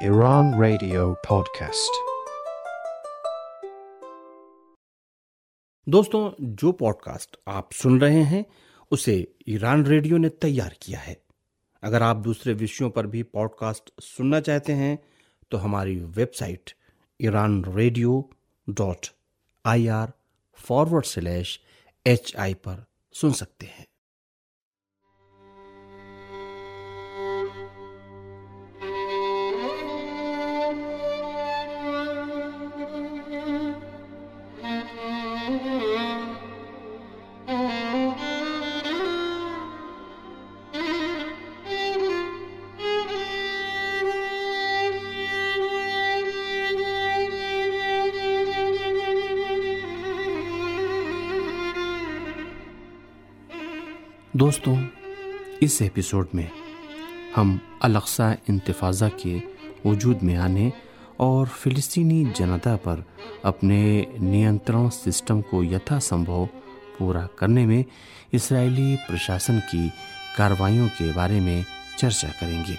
Iran Radio Podcast। दोस्तों, जो podcast आप सुन रहे हैं उसे ईरान रेडियो ने तैयार किया है। अगर आप दूसरे विषयों पर भी पॉडकास्ट सुनना चाहते हैं तो हमारी वेबसाइट iranradio.ir/hi पर सुन सकते हैं। दोस्तों, इस एपिसोड में हम अल-अक्सा इंतिफाज़ा के वजूद में आने और फ़िलिस्तीनी जनता पर अपने नियंत्रण सिस्टम को यथासंभव पूरा करने में इस्राएली प्रशासन की कार्रवाइयों के बारे में चर्चा करेंगे।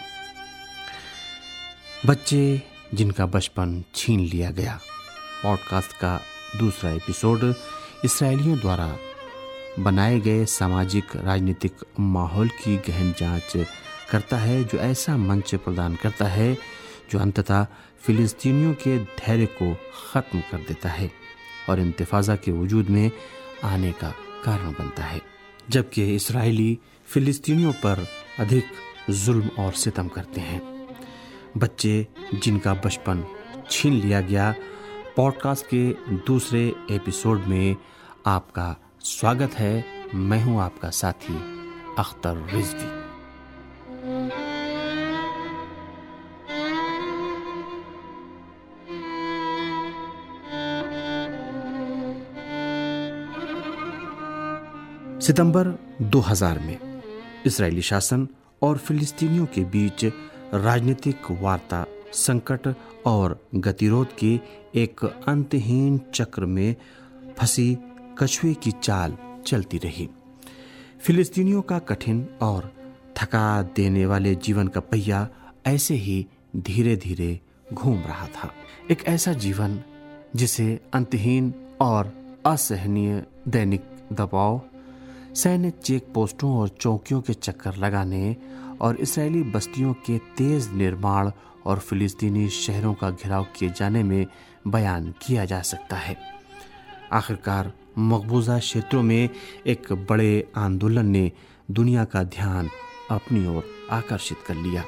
बच्चे जिनका बचपन छीन लिया गया पॉडकास्ट का दूसरा एपिसोड इस्राएलियों द्वारा बनाए गए सामाजिक राजनीतिक माहौल की गहन जांच करता है, जो ऐसा मंच प्रदान करता है जो अंततः फ़िलिस्तीनियों के धैर्य को ख़त्म कर देता है और इंतिफाज़ा के वजूद में आने का कारण बनता है, जबकि इस्राएली फ़िलिस्तीनियों पर अधिक जुल्म और सितम करते हैं। बच्चे जिनका बचपन छीन लिया गया पॉडकास्ट के दूसरे एपिसोड में आपका स्वागत है। मैं हूं आपका साथी अख्तर रिजवी। सितंबर 2000 में इस्राएली शासन और फिलिस्तीनियों के बीच राजनीतिक वार्ता, संकट और गतिरोध के एक अंतहीन चक्र में फंसी कछुए की चाल चलती रही। फिलिस्तीनियों का कठिन और थका देने वाले जीवन का पहिया ऐसे ही धीरे धीरे घूम रहा था। एक ऐसा जीवन जिसे अंतहीन और असहनीय दैनिक दबाव, सैन्य चेक पोस्टों और चौकियों के चक्कर लगाने और इस्राएली बस्तियों के तेज निर्माण और फिलिस्तीनी शहरों का घेराव किए जाने में बयान किया जा सकता है। आखिरकार मकबूजा क्षेत्रों में एक बड़े आंदोलन ने दुनिया का ध्यान अपनी ओर आकर्षित कर लिया।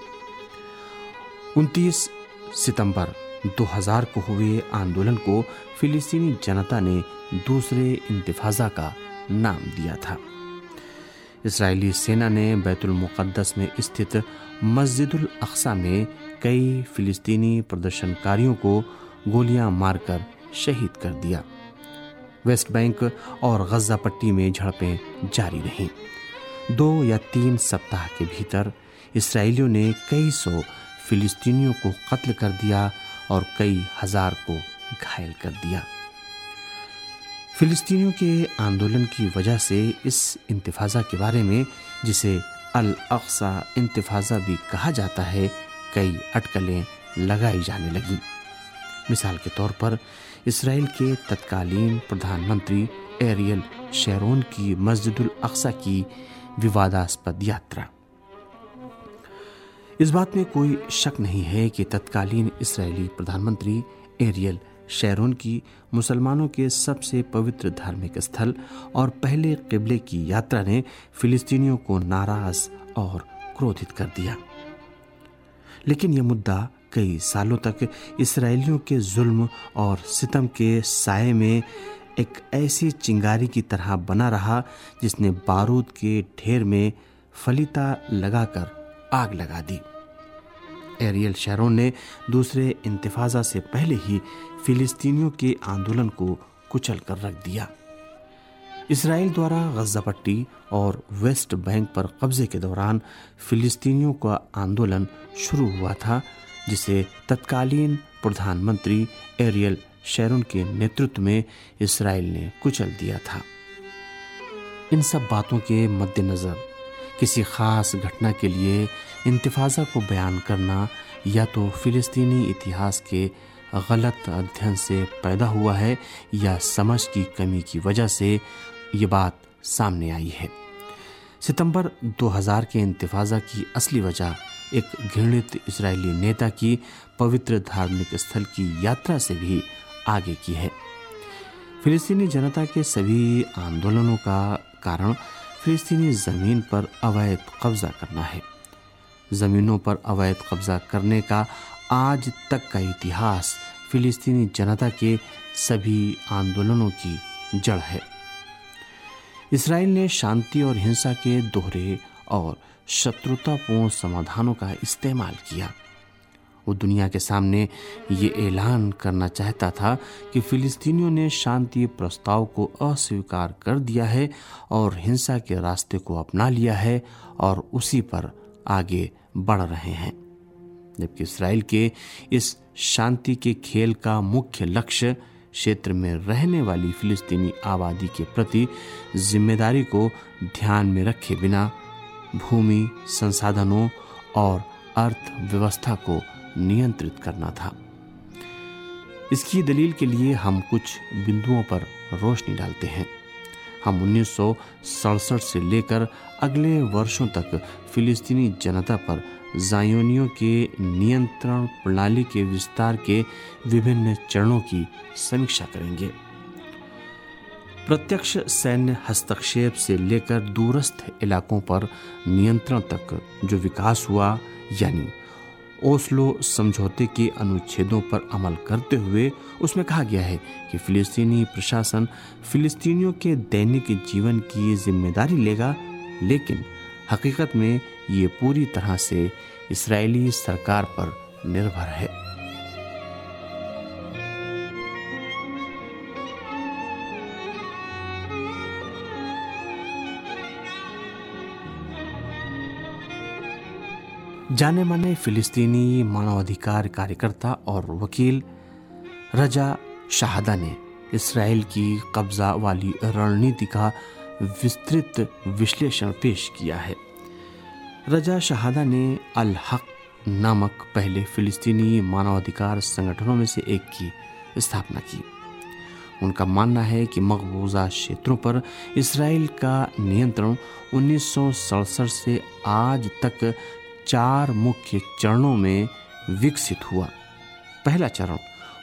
29 सितंबर 2000 को हुए आंदोलन को फिलिस्तीनी जनता ने दूसरे इंतिफाज़ा का नाम दिया था। इस्राएली सेना ने बैतुल मुक़द्दस में स्थित मस्जिदुल अक्सा में कई फिलिस्तीनी प्रदर्शनकारियों को गोलियां मारकर शहीद कर दिया। वेस्ट बैंक और गज़ा पट्टी में झड़पें जारी रहीं। 2 या 3 सप्ताह के भीतर इस्राएलियों ने कई सौ फिलिस्तीनियों को कत्ल कर दिया और कई हजार को घायल कर दिया। फिलिस्तीनियों के आंदोलन की वजह से इस इंतिफाज़ा के बारे में, जिसे अल-अक्सा इंतिफाज़ा भी कहा जाता है, कई अटकलें लगाई जाने लगीं। मिसाल के तौर पर इस्राएल के तत्कालीन प्रधानमंत्री एरियल शेरोन की मस्जिदुल अक्सा की विवादास्पद यात्रा। इस बात में कोई शक नहीं है कि तत्कालीन इस्राएली प्रधानमंत्री एरियल शेरोन की मुसलमानों के सबसे पवित्र धार्मिक स्थल और पहले क़िबले की यात्रा ने फिलिस्तीनियों को नाराज और क्रोधित कर दिया। लेकिन यह मुद्दा कई सालों तक इस्राएलियों के जुल्म और सितम के साये में एक ऐसी चिंगारी की तरह बना रहा जिसने बारूद के ढेर में फलीता लगाकर आग लगा दी। एरियल शेरोन ने दूसरे इंतिफाज़ा से पहले ही फिलिस्तीनियों के आंदोलन को कुचल कर रख दिया। इस्राएल द्वारा गज़ा पट्टी और वेस्ट बैंक पर कब्जे के दौरान फिलिस्तीनियों का आंदोलन शुरू हुआ था, जिसे तत्कालीन प्रधानमंत्री एरियल शेरोन के नेतृत्व में इस्राएल ने कुचल दिया था। इन सब बातों के मद्देनज़र किसी ख़ास घटना के लिए इंतिफाज़ा को बयान करना या तो फिलिस्तीनी इतिहास के गलत अध्ययन से पैदा हुआ है या समझ की कमी की वजह से ये बात सामने आई है। सितंबर 2000 के इंतिफाजा की असली वजह एक घृणित इजरायली नेता की पवित्र धार्मिक स्थल की यात्रा से भी आगे की है। फिलिस्तीनी जनता के सभी आंदोलनों का कारण फिलिस्तीनी ज़मीन पर अवैध कब्जा करना है। ज़मीनों पर अवैध कब्जा करने का आज तक का इतिहास फिलिस्तीनी जनता के सभी आंदोलनों की जड़ है। इसराइल ने शांति और हिंसा के दोहरे और शत्रुतापूर्ण समाधानों का इस्तेमाल किया। वो दुनिया के सामने ये ऐलान करना चाहता था कि फिलिस्तीनियों ने शांति प्रस्ताव को अस्वीकार कर दिया है और हिंसा के रास्ते को अपना लिया है और उसी पर आगे बढ़ रहे हैं, जबकि इसराइल के इस शांति के खेल का मुख्य लक्ष्य क्षेत्र में रहने वाली फिलिस्तीनी आबादी के प्रति जिम्मेदारी को ध्यान में रखे बिना भूमि, संसाधनों और अर्थव्यवस्था को नियंत्रित करना था। इसकी दलील के लिए हम कुछ बिंदुओं पर रोशनी डालते हैं। हम 1967 से लेकर अगले वर्षों तक फिलिस्तीनी जनता पर ज़ायोनियों के नियंत्रण प्रणाली के विस्तार के विभिन्न चरणों की समीक्षा करेंगे। प्रत्यक्ष सैन्य हस्तक्षेप से लेकर दूरस्थ इलाकों पर नियंत्रण तक जो विकास हुआ, यानी ओस्लो समझौते के अनुच्छेदों पर अमल करते हुए उसमें कहा गया है कि फिलिस्तीनी प्रशासन फिलिस्तीनियों के दैनिक जीवन की जिम्मेदारी लेगा, लेकिन हकीकत में ये पूरी तरह से इस्राएली सरकार पर निर्भर है। जाने माने फिलिस्तीनी मानवाधिकार कार्यकर्ता और वकील रजा शाहदा ने इसराइल की कब्जा वाली रणनीति का विस्तृत विश्लेषण पेश किया है। रजा शाहदा ने अल हक नामक पहले फिलिस्तीनी मानवाधिकार संगठनों में से एक की स्थापना की। उनका मानना है कि मकबूजा क्षेत्रों पर इसराइल का नियंत्रण 1967 से आज तक 4 मुख्य चरणों में विकसित हुआ। पहला चरण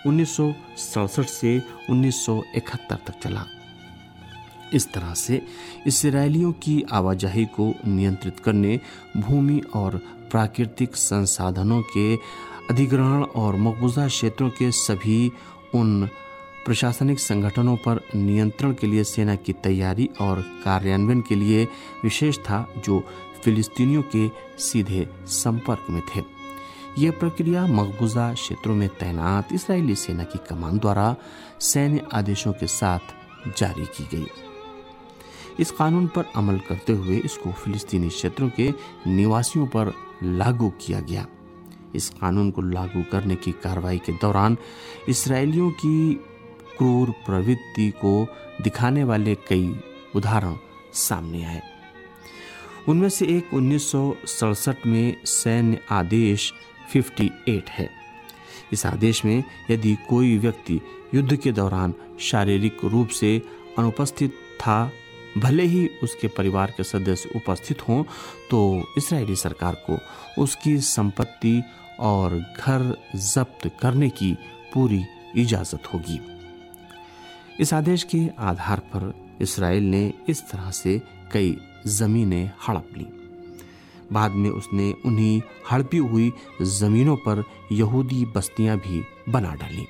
1967 से 1971 तक चला। इस तरह से इस्राएलियों की आवाजाही को नियंत्रित करने, भूमि और प्राकृतिक संसाधनों के अधिग्रहण और मकबूजा क्षेत्रों के सभी उन प्रशासनिक संगठनों पर नियंत्रण के लिए सेना की तैयारी और कार्यान्वयन के लिए विशेष था, जो फिलिस्तीनियों के सीधे संपर्क में थे। यह प्रक्रिया मकबूजा क्षेत्रों में तैनात इस्राएली सेना की कमान द्वारा सैन्य आदेशों के साथ जारी की गई। इस कानून पर अमल करते हुए इसको फिलिस्तीनी क्षेत्रों के निवासियों पर लागू किया गया। इस कानून को लागू करने की कार्रवाई के दौरान इस्राएलियों की क्रूर प्रवृत्ति को दिखाने वाले कई उदाहरण सामने आए। उनमें से एक 1967 में सैन्य आदेश 58 है। इस आदेश में यदि कोई व्यक्ति युद्ध के दौरान शारीरिक रूप से अनुपस्थित था, भले ही उसके परिवार के सदस्य उपस्थित हों, तो इस्राएली सरकार को उसकी संपत्ति और घर जब्त करने की पूरी इजाजत होगी। इस आदेश के आधार पर इस्राएल ने इस तरह से कई जमीनें हड़प ली। बाद में उसने उन्हीं हड़पी हुई जमीनों पर यहूदी बस्तियां भी बना डाली।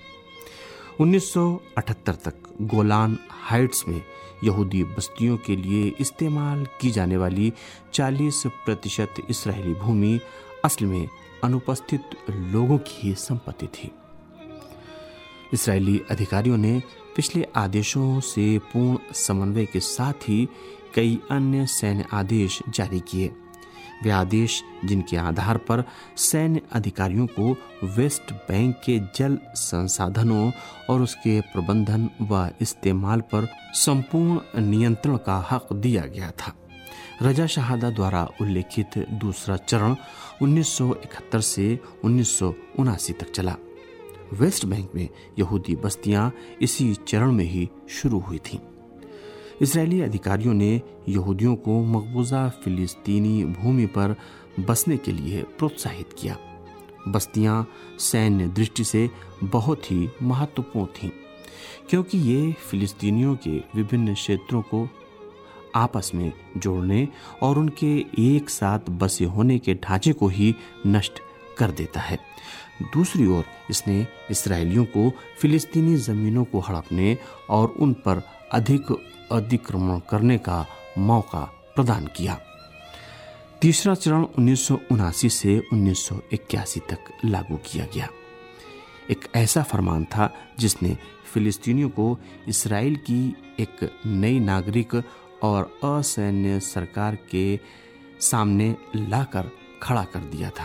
1978 तक गोलान हाइट्स में यहूदी बस्तियों के लिए इस्तेमाल की जाने वाली 40% इस्राएली भूमि असल में अनुपस्थित लोगों की ही संपत्ति थी। इस्राएली अधिकारियों ने पिछले आदेशों से पूर्ण समन्वय के साथ ही कई अन्य सैन्य आदेश जारी किए। वे आदेश जिनके आधार पर सैन्य अधिकारियों को वेस्ट बैंक के जल संसाधनों और उसके प्रबंधन व इस्तेमाल पर संपूर्ण नियंत्रण का हक दिया गया था। रजा शहादा द्वारा उल्लेखित दूसरा चरण 1971 से 1979 तक चला। वेस्ट बैंक में यहूदी बस्तियां इसी चरण में ही शुरू हुई थीं। इजरायली अधिकारियों ने यहूदियों को मकबूजा फिलिस्तीनी भूमि पर बसने के लिए प्रोत्साहित किया। बस्तियां सैन्य दृष्टि से बहुत ही महत्वपूर्ण थीं, क्योंकि ये फिलिस्तीनियों के विभिन्न क्षेत्रों को आपस में जोड़ने और उनके एक साथ बसे होने के ढांचे को ही नष्ट कर देता है। दूसरी ओर इसने इस्राएलियों को फिलिस्तीनी जमीनों को हड़पने और उन पर अधिक अतिक्रमण करने का मौका प्रदान किया। तीसरा चरण 1979 से 1981 तक लागू किया गया। एक ऐसा फरमान था जिसने फिलिस्तीनियों को इस्राएल की एक नई नागरिक और असैन्य सरकार के सामने लाकर खड़ा कर दिया था।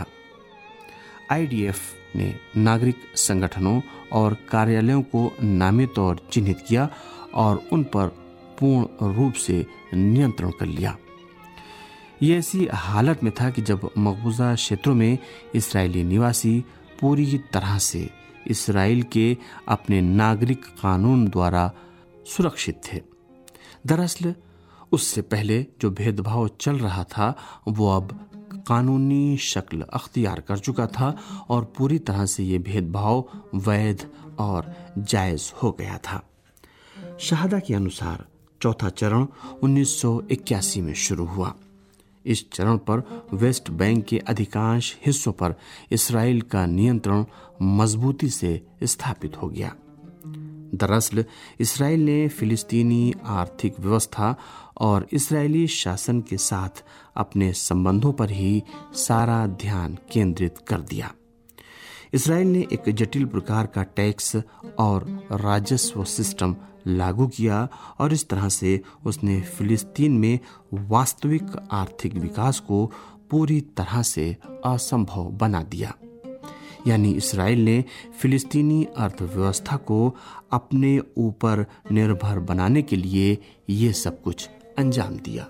IDF ने नागरिक संगठनों और कार्यालयों को नामित और चिन्हित किया और उन पर पूर्ण रूप से नियंत्रण कर लिया। ये ऐसी हालत में था कि जब मकबूजा क्षेत्रों में इस्राएली निवासी पूरी तरह से इस्राएल के अपने नागरिक कानून द्वारा सुरक्षित थे। दरअसल उससे पहले जो भेदभाव चल रहा था वो अब कानूनी शक्ल अख्तियार कर चुका था और पूरी तरह से ये भेदभाव वैध और जायज हो गया था। शहादा के अनुसार चौथा चरण 1981 में शुरू हुआ। इस चरण पर वेस्ट बैंक के अधिकांश हिस्सों पर इस्राएल का नियंत्रण मजबूती से स्थापित हो गया। दरअसल इस्राएल ने फिलिस्तीनी आर्थिक व्यवस्था और इस्राएली शासन के साथ अपने संबंधों पर ही सारा ध्यान केंद्रित कर दिया। इस्राएल ने एक जटिल प्रकार का टैक्स और राजस्व सिस्टम लागू किया और इस तरह से उसने फिलिस्तीन में वास्तविक आर्थिक विकास को पूरी तरह से असंभव बना दिया। यानी इस्राएल ने फिलिस्तीनी अर्थव्यवस्था को अपने ऊपर निर्भर बनाने के लिए ये सब कुछ अंजाम दिया।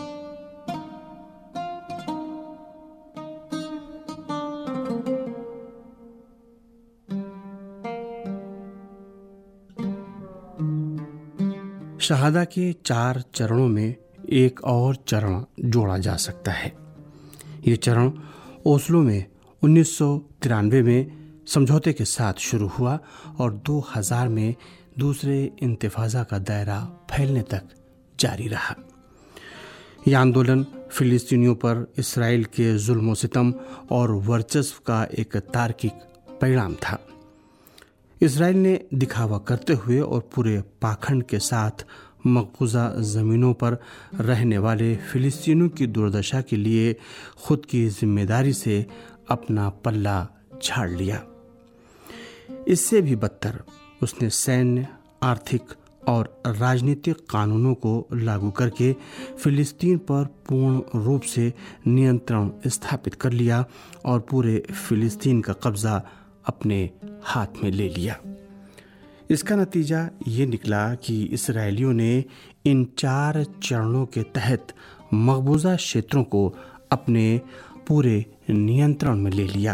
शहादा के 4 चरणों में एक और चरण जोड़ा जा सकता है। ये चरण ओस्लो में 1993 में समझौते के साथ शुरू हुआ और 2000 में दूसरे इंतफाजा का दायरा फैलने तक जारी रहा। यह आंदोलन फिलिस्तीनियों पर इस्राएल के जुल्म सितम और वर्चस्व का एक तार्किक परिणाम था। इस्राएल ने दिखावा करते हुए और पूरे पाखंड के साथ मकबूजा ज़मीनों पर रहने वाले फिलिस्तीनियों की दुर्दशा के लिए खुद की जिम्मेदारी से अपना पल्ला झाड़ लिया। इससे भी बदतर उसने सैन्य, आर्थिक और राजनीतिक कानूनों को लागू करके फिलिस्तीन पर पूर्ण रूप से नियंत्रण स्थापित कर लिया और पूरे फिलिस्तीन का कब्जा अपने हाथ में ले लिया। इसका नतीजा ये निकला कि इस्राएलियों ने इन 4 चरणों के तहत मकबूजा क्षेत्रों को अपने पूरे नियंत्रण में ले लिया।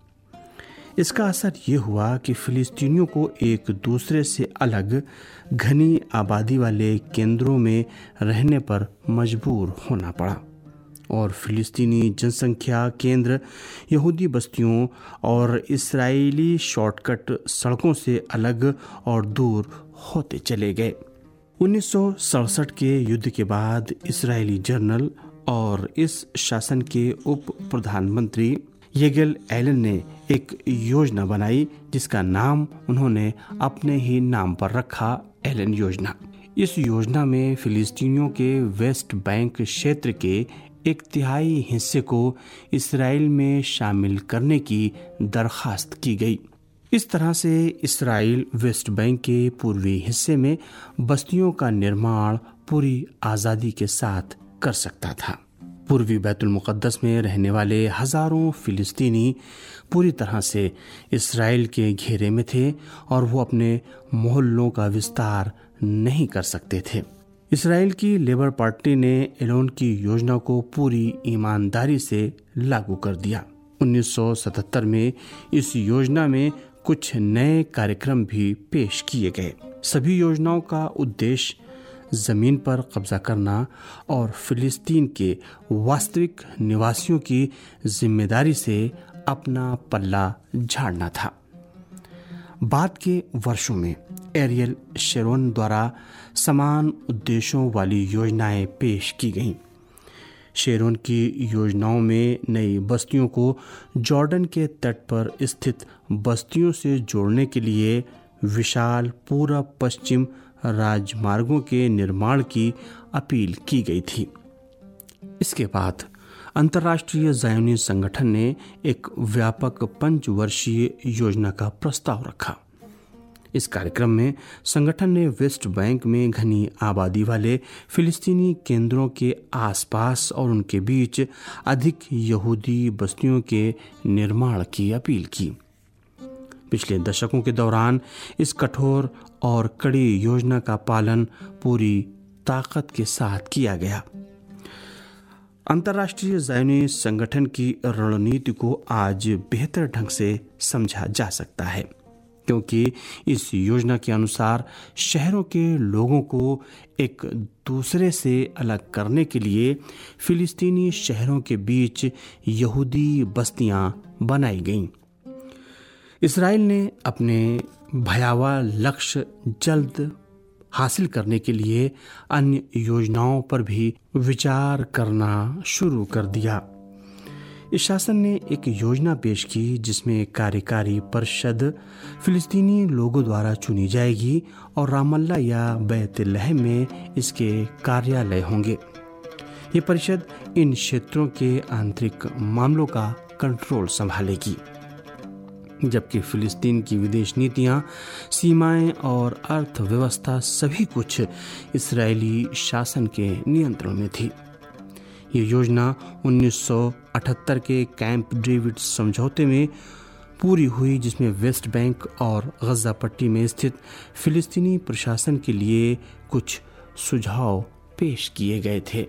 इसका असर ये हुआ कि फिलिस्तीनियों को एक दूसरे से अलग घनी आबादी वाले केंद्रों में रहने पर मजबूर होना पड़ा और फिलिस्तीनी जनसंख्या केंद्र यहूदी बस्तियों और इस्राएली शॉर्टकट सड़कों से अलग और दूर होते चले गए। 1967 के युद्ध के बाद इस्राएली जनरल और इस शासन के उप प्रधानमंत्री येगेल एलन ने एक योजना बनाई जिसका नाम उन्होंने अपने ही नाम पर रखा, एलन योजना। इस योजना में फिलिस्तीनियों के वेस्ट बैंक क्षेत्र के 1/3 हिस्से को इस्राएल में शामिल करने की दरखास्त की गई। इस तरह से इस्राएल वेस्ट बैंक के पूर्वी हिस्से में बस्तियों का निर्माण पूरी आज़ादी के साथ कर सकता था। पूर्वी बैतुल मुक़द्दस में रहने वाले हजारों फिलिस्तीनी पूरी तरह से इस्राएल के घेरे में थे और वो अपने मोहल्लों का विस्तार नहीं कर सकते थे। इसराइल की लेबर पार्टी ने एलोन की योजना को पूरी ईमानदारी से लागू कर दिया। 1977 में इस योजना में कुछ नए कार्यक्रम भी पेश किए गए। सभी योजनाओं का उद्देश्य जमीन पर कब्जा करना और फिलिस्तीन के वास्तविक निवासियों की जिम्मेदारी से अपना पल्ला झाड़ना था। बाद के वर्षों में एरियल शेरोन द्वारा समान उद्देश्यों वाली योजनाएं पेश की गईं। शेरोन की योजनाओं में नई बस्तियों को जॉर्डन के तट पर स्थित बस्तियों से जोड़ने के लिए विशाल पूर्व पश्चिम राजमार्गों के निर्माण की अपील की गई थी। इसके बाद अंतर्राष्ट्रीय ज़ायोनी संगठन ने एक व्यापक 5 वर्षीय योजना का प्रस्ताव रखा। इस कार्यक्रम में संगठन ने वेस्ट बैंक में घनी आबादी वाले फिलिस्तीनी केंद्रों के आसपास और उनके बीच अधिक यहूदी बस्तियों के निर्माण की अपील की। पिछले दशकों के दौरान इस कठोर और कड़ी योजना का पालन पूरी ताकत के साथ किया गया। अंतर्राष्ट्रीय ज़ायोनी संगठन की रणनीति को आज बेहतर ढंग से समझा जा सकता है, क्योंकि इस योजना के अनुसार शहरों के लोगों को एक दूसरे से अलग करने के लिए फिलिस्तीनी शहरों के बीच यहूदी बस्तियां बनाई गईं। इसराइल ने अपने भयावह लक्ष्य जल्द हासिल करने के लिए अन्य योजनाओं पर भी विचार करना शुरू कर दिया। इस शासन ने एक योजना पेश की जिसमें कार्यकारी परिषद फिलिस्तीनी लोगों द्वारा चुनी जाएगी और रामल्ला या बैतलहम में इसके कार्यालय होंगे। ये परिषद इन क्षेत्रों के आंतरिक मामलों का कंट्रोल संभालेगी, जबकि फिलिस्तीन की विदेश नीतियां, सीमाएं और अर्थव्यवस्था सभी कुछ इस्राएली शासन के नियंत्रण में थी। ये योजना 1978 के कैंप डेविड समझौते में पूरी हुई, जिसमें वेस्ट बैंक और गजा पट्टी में स्थित फिलिस्तीनी प्रशासन के लिए कुछ सुझाव पेश किए गए थे।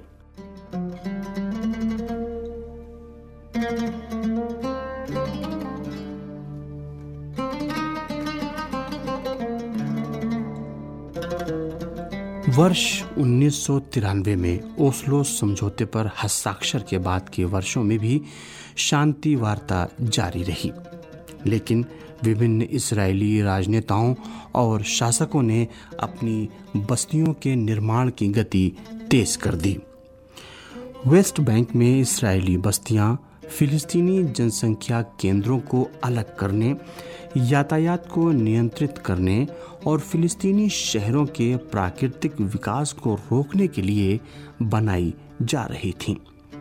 वर्ष 1993 में ओस्लो समझौते पर हस्ताक्षर के बाद के वर्षों में भी शांति वार्ता जारी रही, लेकिन विभिन्न इस्राएली राजनेताओं और शासकों ने अपनी बस्तियों के निर्माण की गति तेज कर दी। वेस्ट बैंक में इस्राएली बस्तियां फिलिस्तीनी जनसंख्या केंद्रों को अलग करने, यातायात को नियंत्रित करने और फिलिस्तीनी शहरों के प्राकृतिक विकास को रोकने के लिए बनाई जा रही थीं।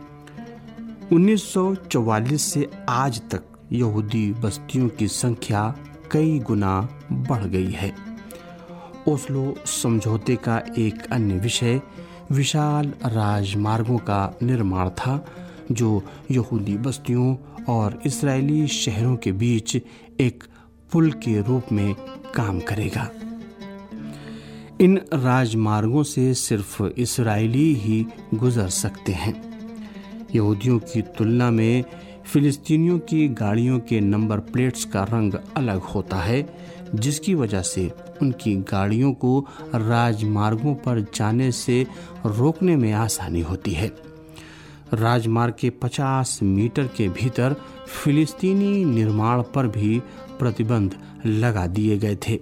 1944 से आज तक यहूदी बस्तियों की संख्या कई गुना बढ़ गई है। ओस्लो समझौते का एक अन्य विषय विशाल राजमार्गों का निर्माण था, जो यहूदी बस्तियों और इस्राएली शहरों के बीच एक पुल के रूप में काम करेगा। इन राजमार्गों से सिर्फ इस्राएली ही गुजर सकते हैं। यहूदियों की तुलना में फिलिस्तीनियों की गाड़ियों के नंबर प्लेट्स का रंग अलग होता है, जिसकी वजह से उनकी गाड़ियों को राजमार्गों पर जाने से रोकने में आसानी होती है। राजमार्ग के 50 मीटर के भीतर फिलिस्तीनी निर्माण पर भी प्रतिबंध लगा दिए गए थे।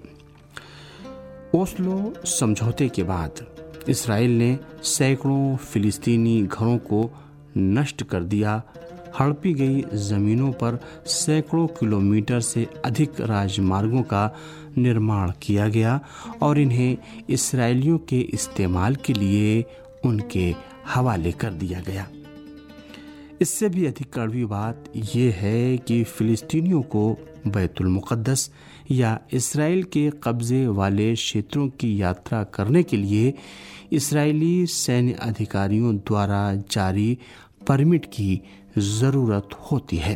ओस्लो समझौते के बाद इसराइल ने सैकड़ों फिलिस्तीनी घरों को नष्ट कर दिया। हड़पी गई जमीनों पर सैकड़ों किलोमीटर से अधिक राजमार्गों का निर्माण किया गया और इन्हें इस्राएलियों के इस्तेमाल के लिए उनके हवाले कर दिया गया। इससे भी अधिक कड़वी बात यह है कि फिलिस्तीनियों को बैतुल मुक़द्दस या इसराइल के कब्जे वाले क्षेत्रों की यात्रा करने के लिए इस्राएली सैन्य अधिकारियों द्वारा जारी परमिट की ज़रूरत होती है।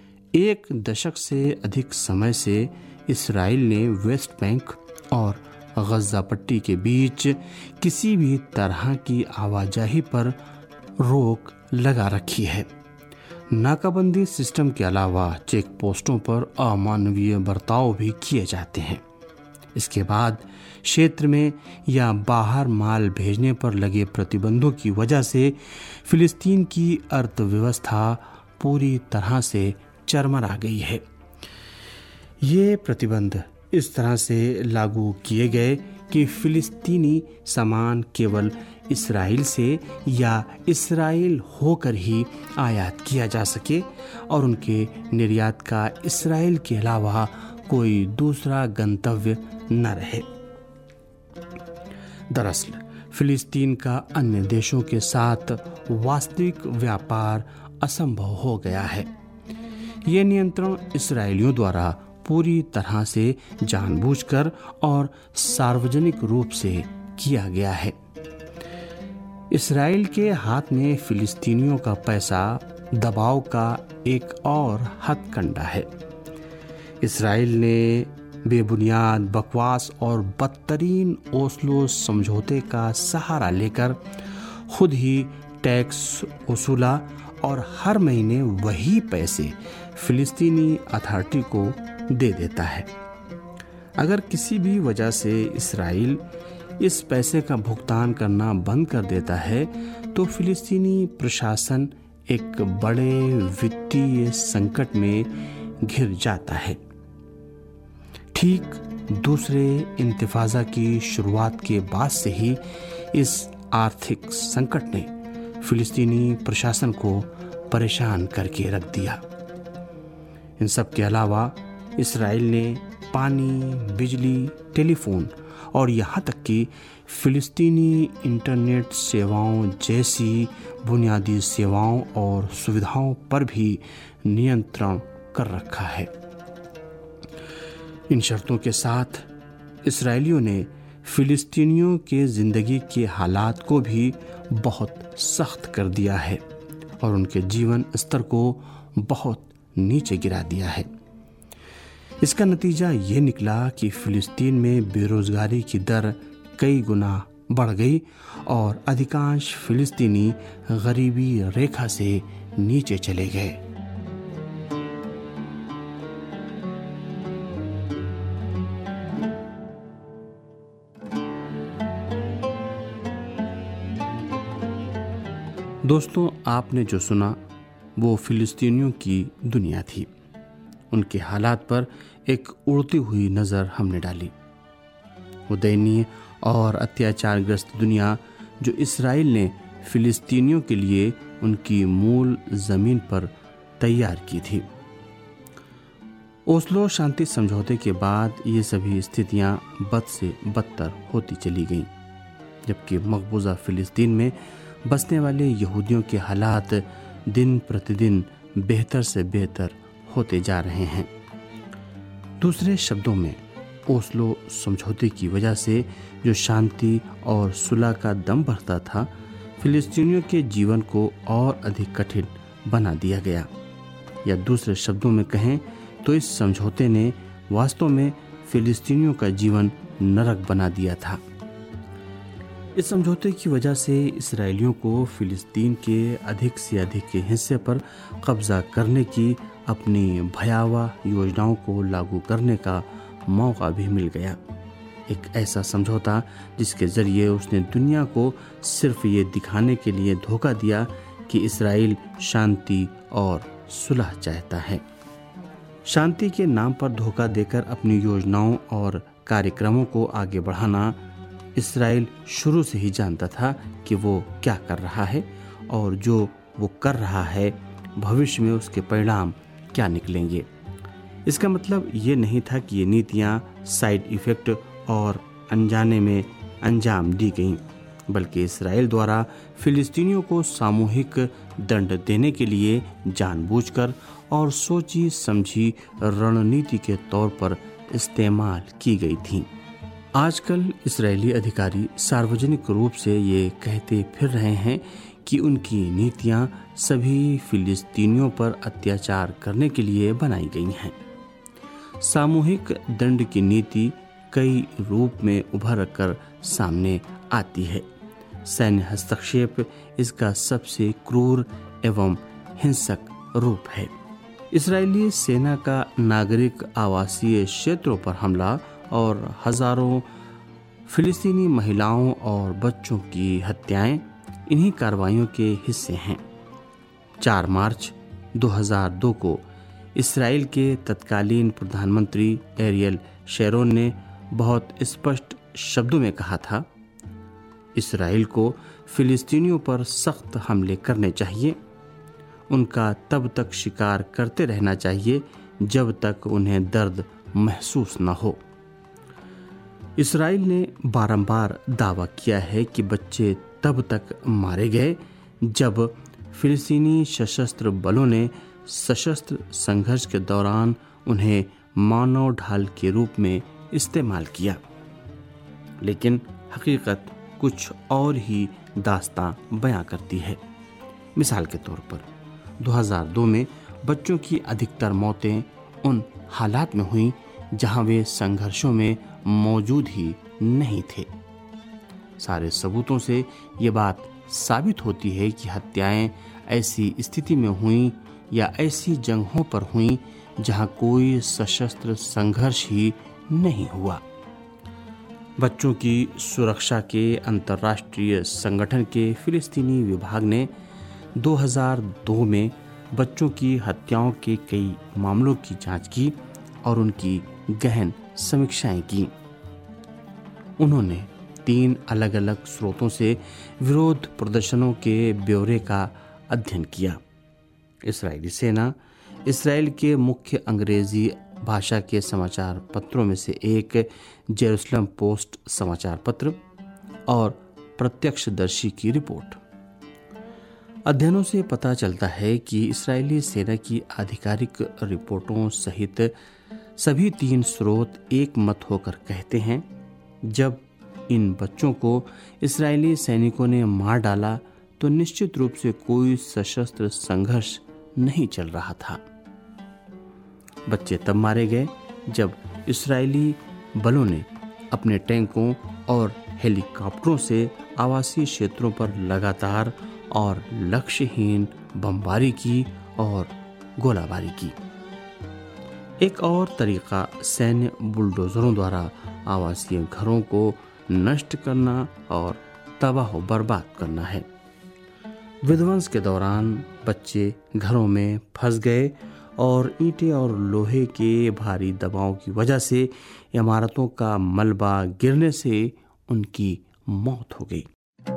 1 दशक से अधिक समय से इसराइल ने वेस्ट बैंक और गज़ा पट्टी के बीच किसी भी तरह की आवाजाही पर रोक लगा रखी है। नाकाबंदी सिस्टम के अलावा चेक पोस्टों पर अमानवीय बर्ताव भी किए जाते हैं। इसके बाद क्षेत्र में या बाहर माल भेजने पर लगे प्रतिबंधों की वजह से फिलिस्तीन की अर्थव्यवस्था पूरी तरह से चरमरा गई है। ये प्रतिबंध इस तरह से लागू किए गए कि फिलिस्तीनी सामान केवल इस्राएल से या इस्राएल होकर ही आयात किया जा सके और उनके निर्यात का इस्राएल के अलावा कोई दूसरा गंतव्य न रहे। दरअसल फिलिस्तीन का अन्य देशों के साथ वास्तविक व्यापार असंभव हो गया है। ये नियंत्रण इस्राएलियों द्वारा पूरी तरह से जानबूझकर और सार्वजनिक रूप से किया गया है। इस्राएल के हाथ में फिलिस्तीनियों का पैसा दबाव का एक और हथकंडा है। इस्राएल ने बेबुनियाद बकवास और बदतरीन ओस्लो समझौते का सहारा लेकर खुद ही टैक्स वसूला और हर महीने वही पैसे फिलिस्तीनी अथॉरिटी को दे देता है। अगर किसी भी वजह से इस्राएल इस पैसे का भुगतान करना बंद कर देता है तो फिलिस्तीनी प्रशासन एक बड़े वित्तीय संकट में घिर जाता है। ठीक दूसरे इंतिफाजा की शुरुआत के बाद से ही इस आर्थिक संकट ने फिलिस्तीनी प्रशासन को परेशान करके रख दिया। इन सब के अलावा इस्राएल ने पानी, बिजली, टेलीफोन और यहाँ तक कि फिलिस्तीनी इंटरनेट सेवाओं जैसी बुनियादी सेवाओं और सुविधाओं पर भी नियंत्रण कर रखा है। इन शर्तों के साथ इस्राएलियों ने फिलिस्तीनियों के जिंदगी के हालात को भी बहुत सख्त कर दिया है और उनके जीवन स्तर को बहुत नीचे गिरा दिया है। इसका नतीजा ये निकला कि फिलिस्तीन में बेरोजगारी की दर कई गुना बढ़ गई और अधिकांश फिलिस्तीनी गरीबी रेखा से नीचे चले गए। दोस्तों, आपने जो सुना वो फिलिस्तीनियों की दुनिया थी। उनके हालात पर एक उड़ती हुई नज़र हमने डाली। वो दयनीय और अत्याचारग्रस्त दुनिया जो इस्राएल ने फिलिस्तीनियों के लिए उनकी मूल ज़मीन पर तैयार की थी। ओस्लो शांति समझौते के बाद ये सभी स्थितियां बद से बदतर होती चली गईं, जबकि मकबूजा फिलिस्तीन में बसने वाले यहूदियों के हालात दिन प्रतिदिन बेहतर से बेहतर होते जा रहे हैं। दूसरे शब्दों में, ओस्लो समझौते की वजह से जो शांति और सुलह का दम भरता था, फिलिस्तीनियों के जीवन को और अधिक कठिन बना दिया गया। या दूसरे शब्दों में कहें तो इस समझौते ने वास्तव में फिलिस्तीनियों का जीवन नरक बना दिया था। इस समझौते की वजह से इस्राएलियों को फिलिस्तीन के अधिक से अधिक के हिस्से पर कब्जा करने की अपनी भयावह योजनाओं को लागू करने का मौका भी मिल गया। एक ऐसा समझौता जिसके जरिए उसने दुनिया को सिर्फ ये दिखाने के लिए धोखा दिया कि इस्राएल शांति और सुलह चाहता है। शांति के नाम पर धोखा देकर अपनी योजनाओं और कार्यक्रमों को आगे बढ़ाना इस्राएल शुरू से ही जानता था कि वो क्या कर रहा है और जो वो कर रहा है भविष्य में उसके परिणाम क्या निकलेंगे। इसका मतलब ये नहीं था कि ये नीतियाँ साइड इफ़ेक्ट और अनजाने में अंजाम दी गईं, बल्कि इस्राएल द्वारा फिलिस्तीनियों को सामूहिक दंड देने के लिए जानबूझकर और सोची समझी रणनीति के तौर पर इस्तेमाल की गई थी। आजकल इस्राएली अधिकारी सार्वजनिक रूप से ये कहते फिर रहे हैं कि उनकी नीतियां सभी फिलिस्तीनियों पर अत्याचार करने के लिए बनाई गई हैं। सामूहिक दंड की नीति कई रूप में उभर कर सामने आती है। सैन्य हस्तक्षेप इसका सबसे क्रूर एवं हिंसक रूप है। इस्राएली सेना का नागरिक आवासीय क्षेत्रों पर हमला और हजारों फिलिस्तीनी महिलाओं और बच्चों की हत्याएं इन्हीं कार्रवाइयों के हिस्से हैं। 4 मार्च 2002 को इस्राएल के तत्कालीन प्रधानमंत्री एरियल शेरोन ने बहुत स्पष्ट शब्दों में कहा था, इस्राएल को फिलिस्तीनियों पर सख्त हमले करने चाहिए। उनका तब तक शिकार करते रहना चाहिए जब तक उन्हें दर्द महसूस न हो। इस्राएल ने बारंबार दावा किया है कि बच्चे तब तक मारे गए जब फिलिस्तीनी सशस्त्र बलों ने सशस्त्र संघर्ष के दौरान उन्हें मानव ढाल के रूप में इस्तेमाल किया। लेकिन हकीकत कुछ और ही दास्तां बयां करती है। मिसाल के तौर पर 2002 में बच्चों की अधिकतर मौतें उन हालात में हुई जहां वे संघर्षों में मौजूद ही नहीं थे। सारे सबूतों से ये बात साबित होती है कि हत्याएं ऐसी स्थिति में हुई या ऐसी जगहों पर हुई जहां कोई सशस्त्र संघर्ष ही नहीं हुआ। बच्चों की सुरक्षा के अंतर्राष्ट्रीय संगठन के फिलिस्तीनी विभाग ने 2002 में बच्चों की हत्याओं के कई मामलों की जांच की और उनकी गहन समीक्षाएं की। उन्होंने 3 अलग अलग स्रोतों से विरोध प्रदर्शनों के ब्यौरे का अध्ययन किया। इस्राएली सेना, इस्राएल के मुख्य अंग्रेजी भाषा के समाचार पत्रों में से एक जेरूसलम पोस्ट समाचार पत्र और प्रत्यक्षदर्शी की रिपोर्ट। अध्ययनों से पता चलता है कि इस्राएली सेना की आधिकारिक रिपोर्टों सहित सभी 3 स्रोत एक मत होकर कहते हैं, जब इन बच्चों को इस्राएली सैनिकों ने मार डाला तो निश्चित रूप से कोई सशस्त्र संघर्ष नहीं चल रहा था। बच्चे तब मारे गए जब इस्राएली बलों ने अपने टैंकों और हेलीकॉप्टरों से आवासीय क्षेत्रों पर लगातार और लक्ष्यहीन बमबारी की और गोलाबारी की। एक और तरीका सैन्य बुलडोजरों द्वारा आवासीय घरों को नष्ट करना और तबाह बर्बाद करना है। विध्वंस के दौरान बच्चे घरों में फंस गए और ईंटें और लोहे के भारी दबाव की वजह से इमारतों का मलबा गिरने से उनकी मौत हो गई।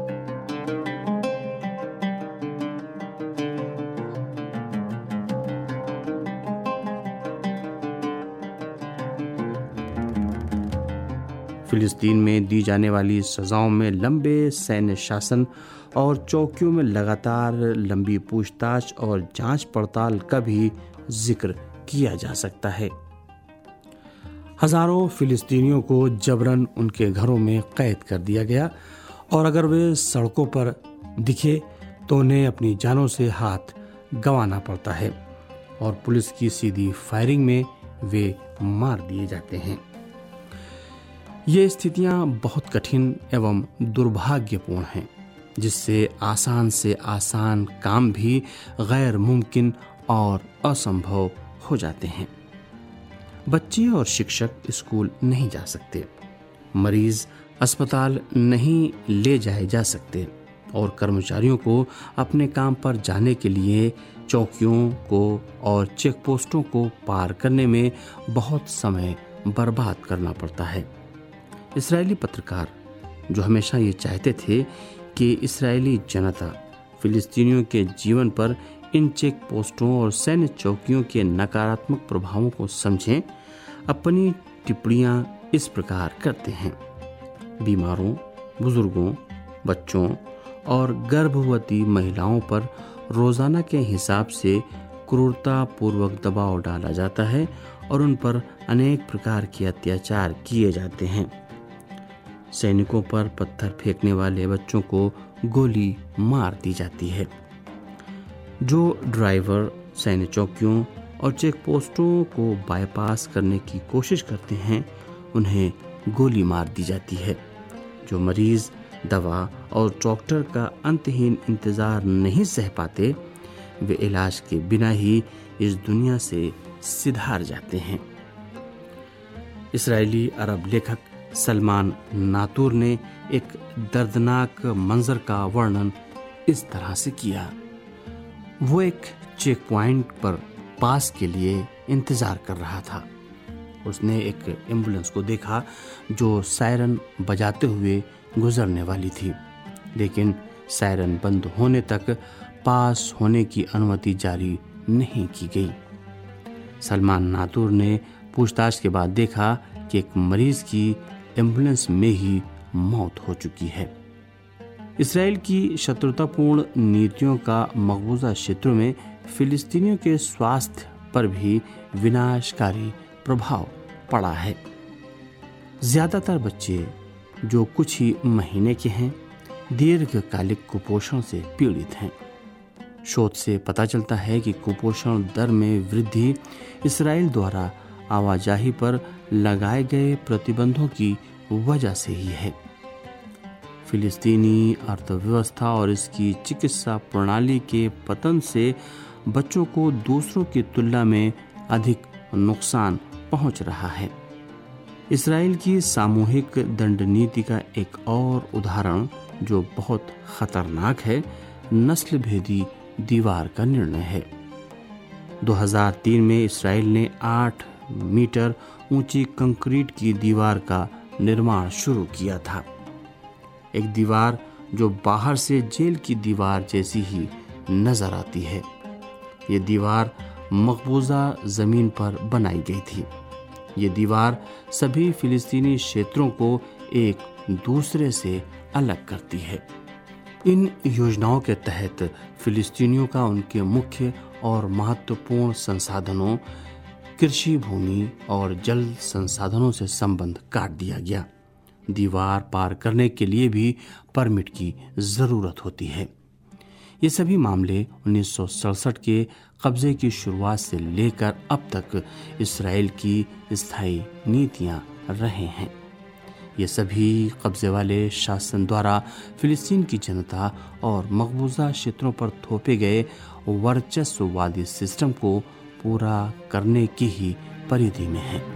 फिलिस्तीन में दी जाने वाली सजाओं में लंबे सैन्य शासन और चौकियों में लगातार लंबी पूछताछ और जांच पड़ताल का भी जिक्र किया जा सकता है। हजारों फिलिस्तीनियों को जबरन उनके घरों में कैद कर दिया गया और अगर वे सड़कों पर दिखे तो उन्हें अपनी जानों से हाथ गंवाना पड़ता है और पुलिस की सीधी फायरिंग में वे मार दिए जाते हैं। ये स्थितियां बहुत कठिन एवं दुर्भाग्यपूर्ण हैं, जिससे आसान से आसान काम भी गैर मुमकिन और असंभव हो जाते हैं। बच्चे और शिक्षक स्कूल नहीं जा सकते, मरीज अस्पताल नहीं ले जाए जा सकते और कर्मचारियों को अपने काम पर जाने के लिए चौकियों को और चेक पोस्टों को पार करने में बहुत समय बर्बाद करना पड़ता है। इस्राएली पत्रकार, जो हमेशा ये चाहते थे कि इस्राएली जनता फिलिस्तीनियों के जीवन पर इन चेक पोस्टों और सैन्य चौकियों के नकारात्मक प्रभावों को समझें, अपनी टिप्पणियां इस प्रकार करते हैं। बीमारों, बुजुर्गों, बच्चों और गर्भवती महिलाओं पर रोजाना के हिसाब से क्रूरतापूर्वक दबाव डाला जाता है और उन पर अनेक प्रकार के अत्याचार किए जाते हैं। सैनिकों पर पत्थर फेंकने वाले बच्चों को गोली मार दी जाती है। जो ड्राइवर सैन्य चौकियों और चेक पोस्टों को बाईपास करने की कोशिश करते हैं, उन्हें गोली मार दी जाती है। जो मरीज दवा और डॉक्टर का अंतहीन इंतजार नहीं सह पाते, वे इलाज के बिना ही इस दुनिया से सिधार जाते हैं। इस्राएली अरब लेखक सलमान नातूर ने एक दर्दनाक मंजर का वर्णन इस तरह से किया। वो एक चेक पॉइंट पर पास के लिए इंतजार कर रहा था। उसने एक एम्बुलेंस को देखा जो सायरन बजाते हुए गुजरने वाली थी, लेकिन सायरन बंद होने तक पास होने की अनुमति जारी नहीं की गई। सलमान नातूर ने पूछताछ के बाद देखा कि एक मरीज की एम्बुलेंस में ही मौत हो चुकी है। इसराइल की शत्रुतापूर्ण नीतियों का मकबूजा क्षेत्रों में फिलिस्तीनियों के स्वास्थ्य पर भी विनाशकारी प्रभाव पड़ा है। ज्यादातर बच्चे जो कुछ ही महीने के हैं, दीर्घकालिक कुपोषण से पीड़ित हैं। शोध से पता चलता है कि कुपोषण दर में वृद्धि इसराइल द्वारा आवाजाही पर लगाए गए प्रतिबंधों की वजह से ही है। फिलिस्तीनी अर्थव्यवस्था और इसकी चिकित्सा प्रणाली के पतन से बच्चों को दूसरों की तुलना में अधिक नुकसान पहुंच रहा है। इसराइल की सामूहिक दंड नीति का एक और उदाहरण जो बहुत खतरनाक है, नस्ल भेदी दीवार का निर्णय है। 2003 में इसराइल ने 8 मीटर ऊंची कंक्रीट की दीवार का निर्माण शुरू किया था। एक दीवार जो बाहर से जेल की दीवार जैसी ही नजर आती है। ये दीवार मकबूजा जमीन पर बनाई गई थी। ये दीवार सभी फिलिस्तीनी क्षेत्रों को एक दूसरे से अलग करती है। इन योजनाओं के तहत फिलिस्तीनियों का उनके मुख्य और महत्वपूर्ण संसाधनों, कृषि भूमि और जल संसाधनों से संबंध काट दिया गया। दीवार पार करने के लिए भी परमिट की जरूरत होती है। ये सभी मामले 1967 के कब्जे की शुरुआत से लेकर अब तक इसराइल की स्थायी नीतियां रहे हैं। ये सभी कब्जे वाले शासन द्वारा फिलिस्तीन की जनता और मकबूजा क्षेत्रों पर थोपे गए वर्चस्ववादी सिस्टम को पूरा करने की ही परिधि में है।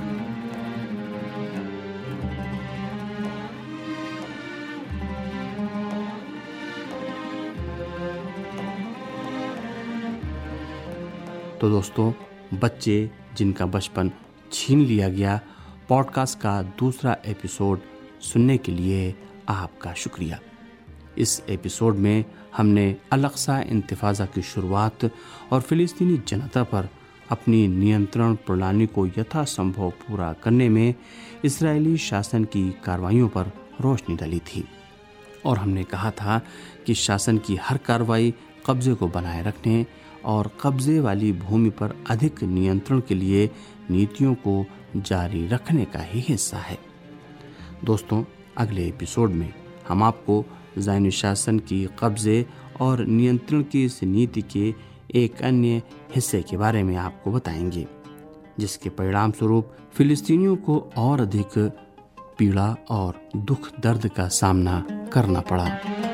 तो दोस्तों, बच्चे जिनका बचपन छीन लिया गया, पॉडकास्ट का दूसरा एपिसोड सुनने के लिए आपका शुक्रिया। इस एपिसोड में हमने अल-अक्सा इंतिफाज़ा की शुरुआत और फिलिस्तीनी जनता पर अपनी नियंत्रण प्रणाली को यथासंभव पूरा करने में इजरायली शासन की कार्रवाइयों पर रोशनी डाली थी। और हमने कहा था कि शासन की हर कार्रवाई कब्जे को बनाए रखने और कब्जे वाली भूमि पर अधिक नियंत्रण के लिए नीतियों को जारी रखने का ही हिस्सा है। दोस्तों, अगले एपिसोड में हम आपको ज़ायनी शासन की कब्जे और नियंत्रण की इस नीति के एक अन्य हिस्से के बारे में आपको बताएंगे, जिसके परिणाम स्वरूप फिलिस्तीनियों को और अधिक पीड़ा और दुख दर्द का सामना करना पड़ा।